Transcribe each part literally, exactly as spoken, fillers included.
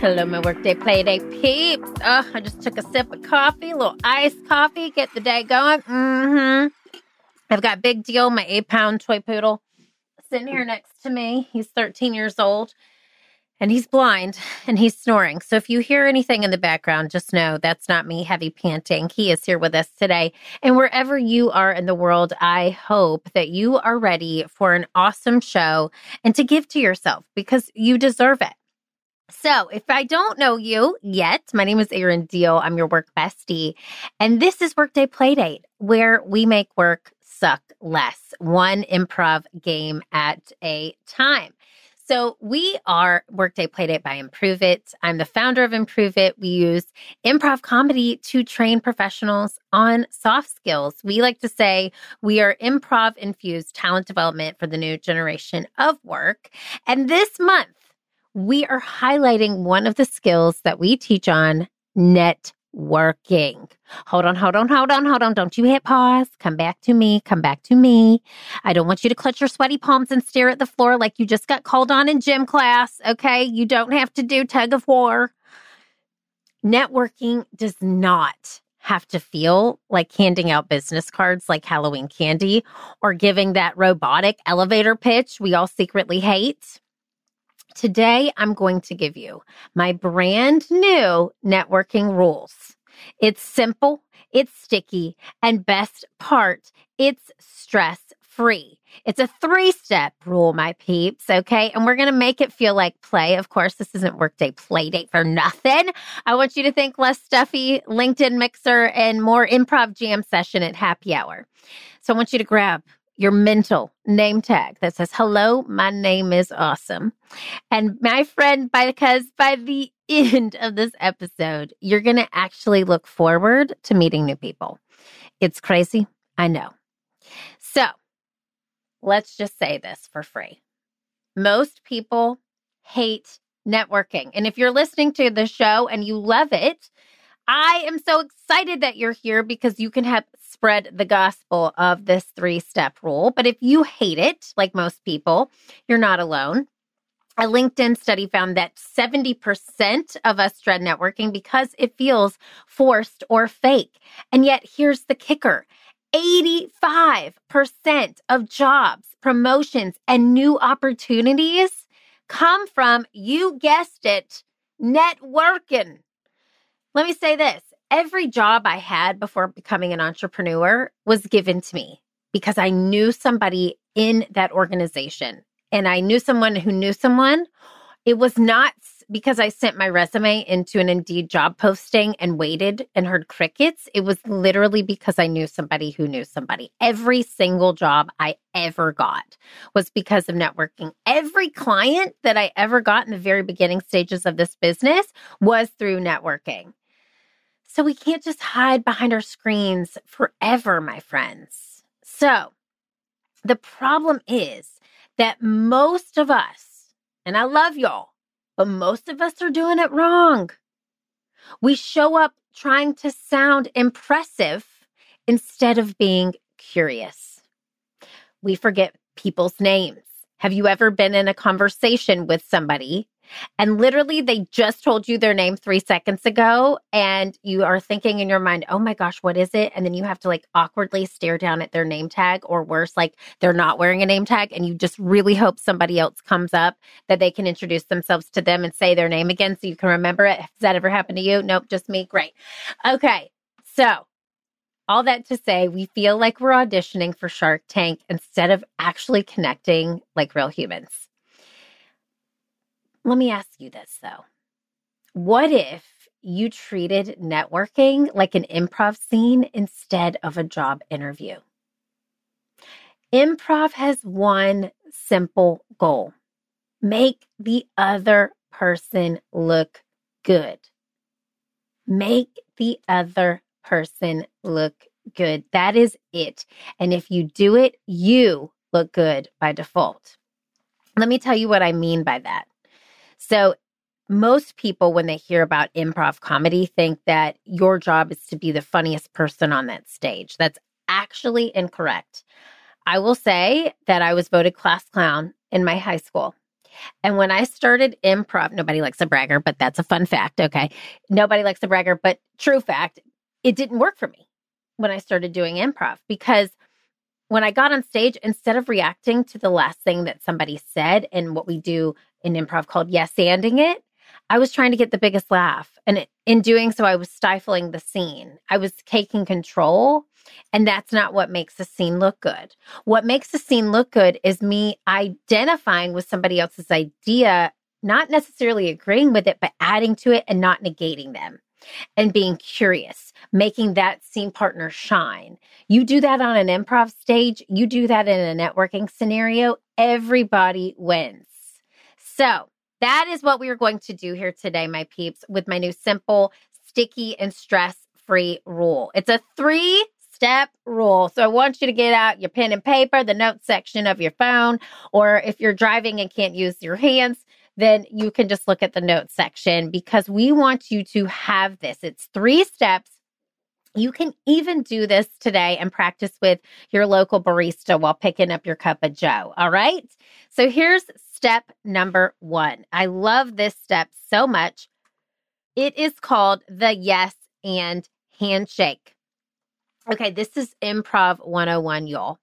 Hello, my workday playday peeps. Oh, I just took a sip of coffee, a little iced coffee, get the day going. Mm-hmm. I've got Big Deal, my eight-pound toy poodle, sitting here next to me. He's thirteen years old, and he's blind, and he's snoring. So if you hear anything in the background, just know that's not me heavy panting. He is here with us today. And wherever you are in the world, I hope that you are ready for an awesome show and to give to yourself because you deserve it. So if I don't know you yet, my name is Erin Deal. I'm your work bestie. And this is Workday Playdate, where we make work suck less, one improv game at a time. So we are Workday Playdate by Improve It. I'm the founder of Improve It. We use improv comedy to train professionals on soft skills. We like to say we are improv-infused talent development for the new generation of work. And this month, we are highlighting one of the skills that we teach on, networking. Hold on, hold on, hold on, hold on. Don't you hit pause. Come back to me. Come back to me. I don't want you to clutch your sweaty palms and stare at the floor like you just got called on in gym class, okay? You don't have to do tug of war. Networking does not have to feel like handing out business cards like Halloween candy or giving that robotic elevator pitch we all secretly hate. Today, I'm going to give you my brand new networking rules. It's simple, it's sticky, and best part, it's stress-free. It's a three-step rule, my peeps, okay? And we're going to make it feel like play. Of course, this isn't Workday Playdate for nothing. I want you to think less stuffy LinkedIn mixer and more improv jam session at happy hour. So I want you to grab your mental name tag that says, hello, my name is awesome. And my friend, because by the end of this episode, you're going to actually look forward to meeting new people. It's crazy, I know. So let's just say this for free. Most people hate networking. And if you're listening to the show and you love it, I am so excited that you're here because you can help spread the gospel of this three-step rule. But if you hate it, like most people, you're not alone. A LinkedIn study found that seventy percent of us dread networking because it feels forced or fake. And yet, here's the kicker. eighty-five percent of jobs, promotions, and new opportunities come from, you guessed it, networking. Let me say this. Every job I had before becoming an entrepreneur was given to me because I knew somebody in that organization and I knew someone who knew someone. It was not because I sent my resume into an Indeed job posting and waited and heard crickets. It was literally because I knew somebody who knew somebody. Every single job I ever got was because of networking. Every client that I ever got in the very beginning stages of this business was through networking. So we can't just hide behind our screens forever, my friends. So the problem is that most of us, and I love y'all, but most of us are doing it wrong. We show up trying to sound impressive instead of being curious. We forget people's names. Have you ever been in a conversation with somebody and literally they just told you their name three seconds ago and you are thinking in your mind, oh my gosh, what is it? And then you have to like awkwardly stare down at their name tag, or worse, like they're not wearing a name tag and you just really hope somebody else comes up that they can introduce themselves to them and say their name again so you can remember it. Has that ever happened to you? Nope, just me. Great. Okay, so all that to say, we feel like we're auditioning for Shark Tank instead of actually connecting like real humans. Let me ask you this, though. What if you treated networking like an improv scene instead of a job interview? Improv has one simple goal. Make the other person look good. Make the other person look good. That is it. And if you do it, you look good by default. Let me tell you what I mean by that. So most people, when they hear about improv comedy, think that your job is to be the funniest person on that stage. That's actually incorrect. I will say that I was voted class clown in my high school. And when I started improv, nobody likes a bragger, but that's a fun fact. Okay. Nobody likes a bragger, but true fact, it didn't work for me when I started doing improv because when I got on stage, instead of reacting to the last thing that somebody said and what we do in improv called yes-anding it, I was trying to get the biggest laugh. And it, in doing so, I was stifling the scene. I was taking control. And that's not what makes a scene look good. What makes a scene look good is me identifying with somebody else's idea, not necessarily agreeing with it, but adding to it and not negating them. And being curious, making that scene partner shine. You do that on an improv stage, you do that in a networking scenario, everybody wins. So that is what we are going to do here today, my peeps, with my new simple, sticky, and stress-free rule. It's a three-step rule. So I want you to get out your pen and paper, the notes section of your phone, or if you're driving and can't use your hands, then you can just look at the notes section because we want you to have this. It's three steps. You can even do this today and practice with your local barista while picking up your cup of joe. All right. So here's step number one. I love this step so much. It is called the yes and handshake. Okay. This is Improv one oh one, y'all.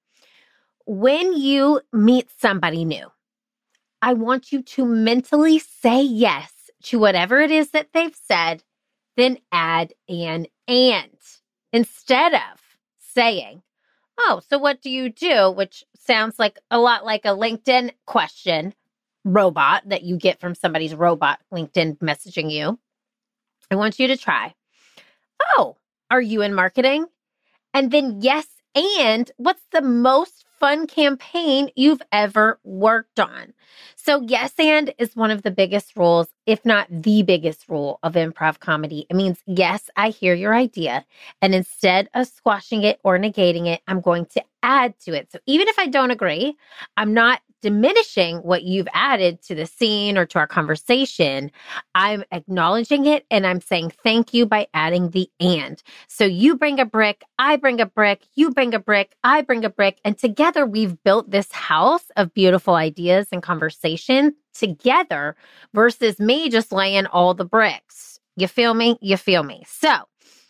When you meet somebody new, I want you to mentally say yes to whatever it is that they've said, then add an and. Instead of saying, oh, so what do you do? Which sounds like a lot like a LinkedIn question robot that you get from somebody's robot LinkedIn messaging you. I want you to try, oh, are you in marketing? And then yes, and what's the most fun campaign you've ever worked on? So yes, and is one of the biggest rules, if not the biggest rule of improv comedy. It means, yes, I hear your idea. And instead of squashing it or negating it, I'm going to add to it. So even if I don't agree, I'm not diminishing what you've added to the scene or to our conversation. I'm acknowledging it and I'm saying thank you by adding the and. So you bring a brick, I bring a brick, you bring a brick, I bring a brick, and together we've built this house of beautiful ideas and conversation together versus me just laying all the bricks. You feel me? You feel me? So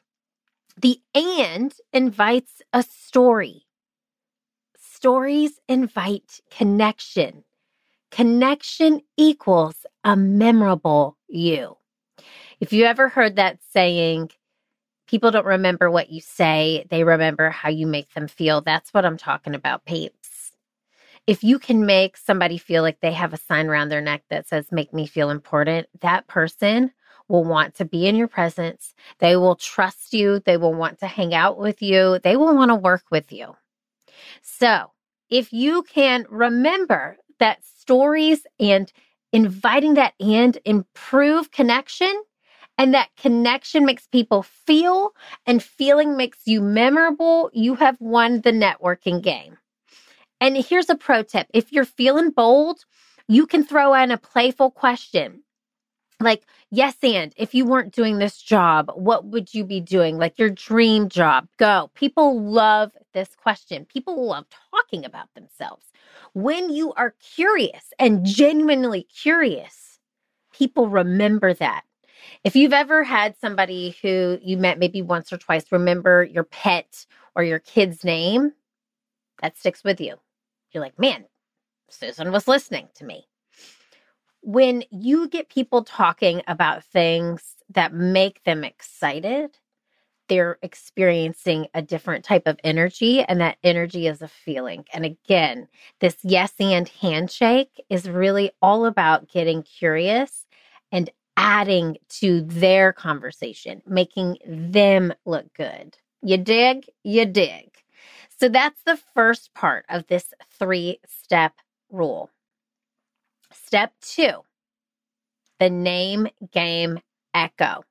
the and invites a story. Stories invite connection. Connection equals a memorable you. If you ever heard that saying, people don't remember what you say, they remember how you make them feel. That's what I'm talking about, peeps. If you can make somebody feel like they have a sign around their neck that says, make me feel important, that person will want to be in your presence. They will trust you. They will want to hang out with you. They will want to work with you. So if you can remember that stories and inviting that and improve connection, and that connection makes people feel and feeling makes you memorable, you have won the networking game. And here's a pro tip. If you're feeling bold, you can throw in a playful question. Like, yes, and if you weren't doing this job, what would you be doing? Like your dream job. Go. People love this question. People love talking about themselves. When you are curious and genuinely curious, people remember that. If you've ever had somebody who you met maybe once or twice, remember your pet or your kid's name, that sticks with you. You're like, man, Susan was listening to me. When you get people talking about things that make them excited, they're experiencing a different type of energy, and that energy is a feeling. And again, this yes and handshake is really all about getting curious and adding to their conversation, making them look good. You dig? You dig. So that's the first part of this three-step rule. Step two, the name game echo.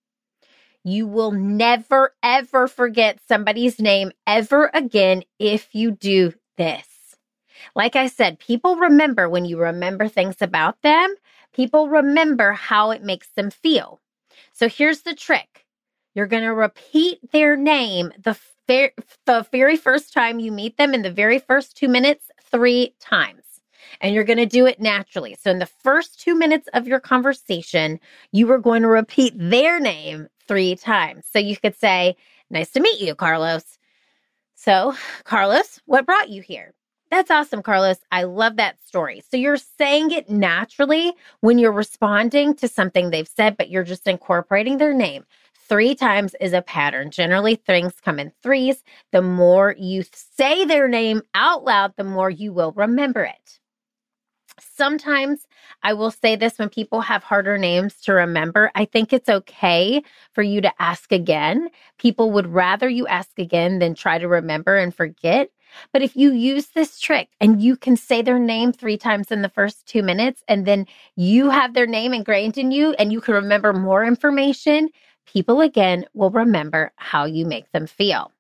You will never, ever forget somebody's name ever again if you do this. Like I said, people remember when you remember things about them. People remember how it makes them feel. So here's the trick. You're going to repeat their name the, ver- the very first time you meet them in the very first two minutes, three times. and you're going to do it naturally. So in the first two minutes of your conversation, you are going to repeat their name three times. So you could say, nice to meet you, Carlos. So, Carlos, what brought you here? That's awesome, Carlos. I love that story. So you're saying it naturally when you're responding to something they've said, but you're just incorporating their name. Three times is a pattern. Generally, things come in threes. The more you say their name out loud, the more you will remember it. Sometimes I will say this when people have harder names to remember. I think it's okay for you to ask again. People would rather you ask again than try to remember and forget. But if you use this trick and you can say their name three times in the first two minutes, and then you have their name ingrained in you and you can remember more information, people again will remember how you make them feel.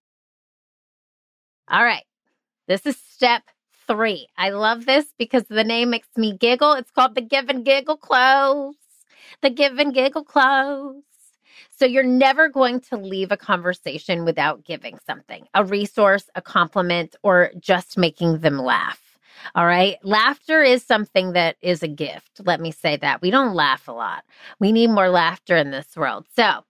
All right, this is step three. I love this because the name makes me giggle. It's called the Give and Giggle Close. The Give and Giggle Close. So you're never going to leave a conversation without giving something, a resource, a compliment, or just making them laugh. All right. Laughter is something that is a gift. Let me say that. We don't laugh a lot. We need more laughter in this world. So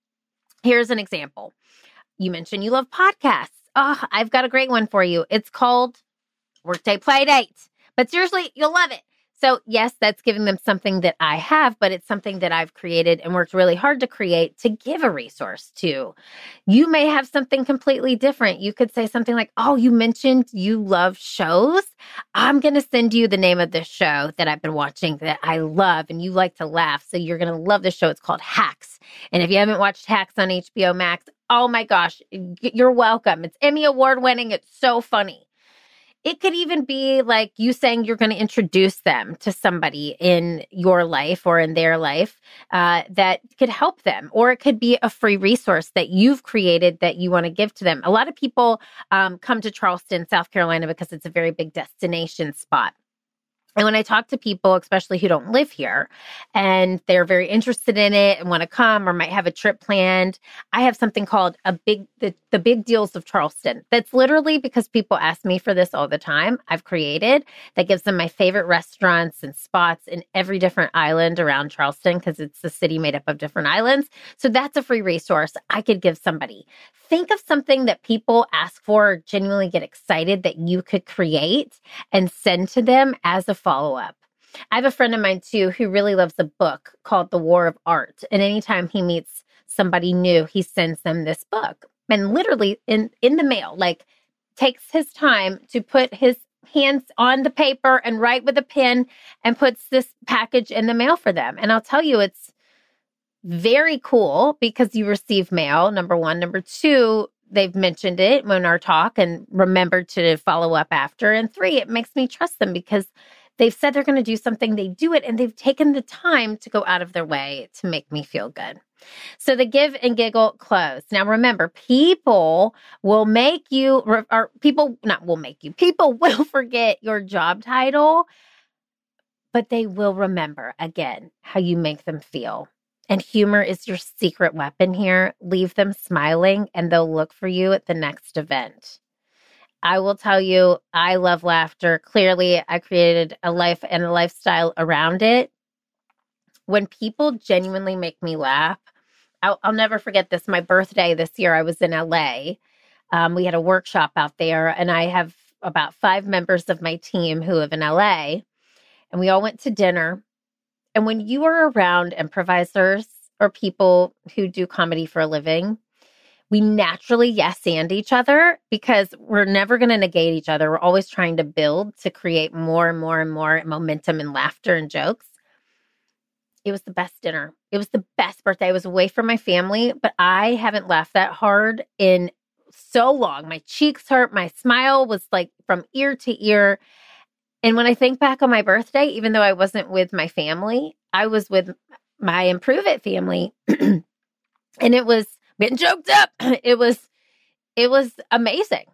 here's an example. You mentioned you love podcasts. Oh, I've got a great one for you. It's called Workday Playdate. But seriously, you'll love it. So yes, that's giving them something that I have, but it's something that I've created and worked really hard to create to give a resource to. You may have something completely different. You could say something like, oh, you mentioned you love shows. I'm going to send you the name of this show that I've been watching that I love and you like to laugh. So you're going to love the show. It's called Hacks. And if you haven't watched Hacks on H B O Max, oh my gosh, you're welcome. It's Emmy Award winning. It's so funny. It could even be like you saying you're going to introduce them to somebody in your life or in their life uh, that could help them. Or it could be a free resource that you've created that you want to give to them. A lot of people um, come to Charleston, South Carolina, because it's a very big destination spot. And when I talk to people, especially who don't live here, and they're very interested in it and want to come or might have a trip planned, I have something called a big the, the Big Deals of Charleston. That's literally because people ask me for this all the time. I've created that gives them my favorite restaurants and spots in every different island around Charleston because it's a city made up of different islands. So that's a free resource I could give somebody. Think of something that people ask for or genuinely get excited that you could create and send to them as a follow-up. I have a friend of mine too who really loves a book called The War of Art. And anytime he meets somebody new, he sends them this book. And literally in, in the mail, like takes his time to put his hands on the paper and write with a pen and puts this package in the mail for them. And I'll tell you, it's very cool because you receive mail, number one. Number two, they've mentioned it in our talk and remembered to follow up after. And three, it makes me trust them because they've said they're going to do something, they do it, and they've taken the time to go out of their way to make me feel good. So the Give and Giggle Close. Now remember, people will make you, or people, not will make you, people will forget your job title, but they will remember, again, how you make them feel. And humor is your secret weapon here. Leave them smiling and they'll look for you at the next event. I will tell you, I love laughter. Clearly, I created a life and a lifestyle around it. When people genuinely make me laugh, I'll, I'll never forget this. My birthday this year, I was in L A. Um, we had a workshop out there, and I have about five members of my team who live in L A, and we all went to dinner. And when you are around improvisers or people who do comedy for a living, we naturally yes and each other because we're never going to negate each other. We're always trying to build to create more and more and more momentum and laughter and jokes. It was the best dinner. It was the best birthday. I was away from my family, but I haven't laughed that hard in so long. My cheeks hurt. My smile was like from ear to ear. And when I think back on my birthday, even though I wasn't with my family, I was with my Improve It family. And it was getting choked up. It was, it was amazing.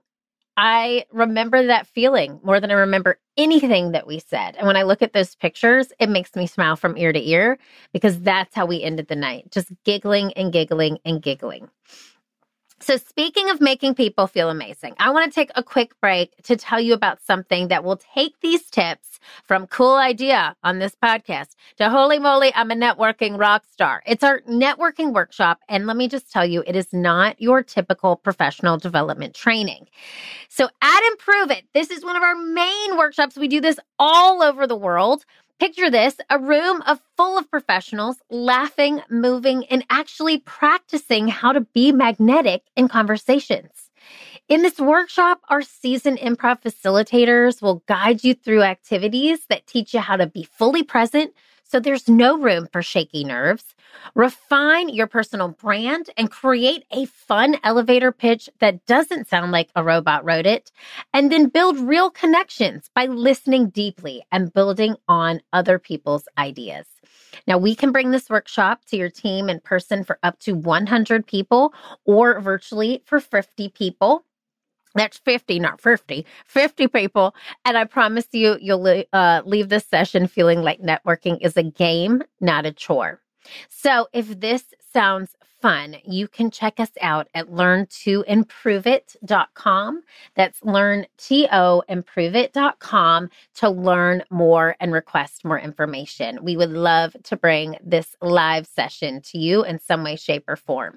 I remember that feeling more than I remember anything that we said. And when I look at those pictures, it makes me smile from ear to ear because that's how we ended the night, just giggling and giggling and giggling. So speaking of making people feel amazing, I want to take a quick break to tell you about something that will take these tips from cool idea on this podcast to holy moly, I'm a networking rock star. It's our networking workshop. And let me just tell you, it is not your typical professional development training. So at Improve It, this is one of our main workshops. We do this all over the world. Picture this, a room of full of professionals laughing, moving, and actually practicing how to be magnetic in conversations. In this workshop, our seasoned improv facilitators will guide you through activities that teach you how to be fully present, so there's no room for shaky nerves. Refine your personal brand and create a fun elevator pitch that doesn't sound like a robot wrote it. And then build real connections by listening deeply and building on other people's ideas. Now, we can bring this workshop to your team in person for up to one hundred people or virtually for fifty people. That's fifty, not fifty, fifty people. And I promise you, you'll uh, leave this session feeling like networking is a game, not a chore. So if this sounds fun, you can check us out at learn to improve it dot com. That's learn to improve it dot com to learn more and request more information. We would love to bring this live session to you in some way, shape, or form.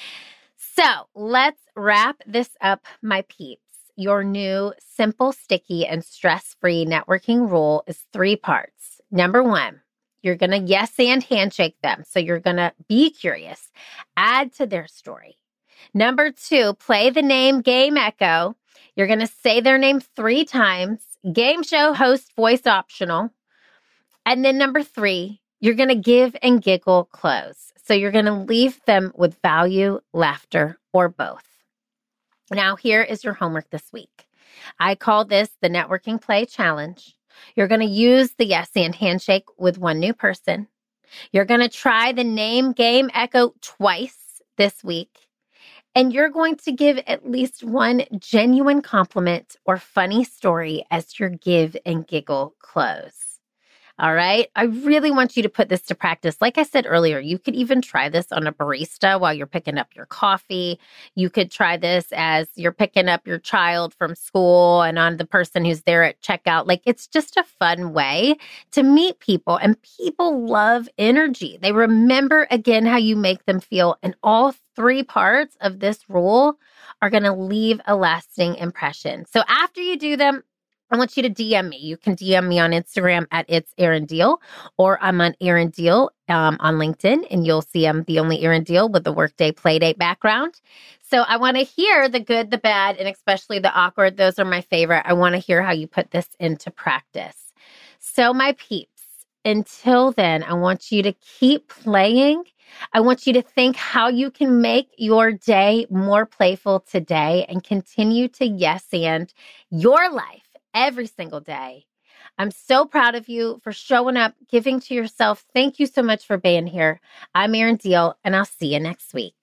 So let's wrap this up, my peeps. Your new simple, sticky, and stress-free networking rule is three parts. Number one, you're going to yes and handshake them. So you're going to be curious, add to their story. Number two, play the name game echo. You're going to say their name three times. Game show host voice optional. And then number three, you're going to give and giggle close. So you're going to leave them with value, laughter, or both. Now, here is your homework this week. I call this the Networking Play Challenge. You're going to use the yes and handshake with one new person. You're going to try the name game echo twice this week. And you're going to give at least one genuine compliment or funny story as your give and giggle close. All right. I really want you to put this to practice. Like I said earlier, you could even try this on a barista while you're picking up your coffee. You could try this as you're picking up your child from school and on the person who's there at checkout. Like, it's just a fun way to meet people, and people love energy. They remember again how you make them feel. And all three parts of this rule are going to leave a lasting impression. So after you do them, I want you to D M me. You can D M me on Instagram at It's Erin Diehl, or I'm on Erin Diehl um, on LinkedIn, and you'll see I'm the only Erin Diehl with the Workday Playdate background. So I want to hear the good, the bad, and especially the awkward. Those are my favorite. I want to hear how you put this into practice. So my peeps, until then, I want you to keep playing. I want you to think how you can make your day more playful today and continue to yes and your life every single day. I'm so proud of you for showing up, giving to yourself. Thank you so much for being here. I'm Erin Diehl, and I'll see you next week.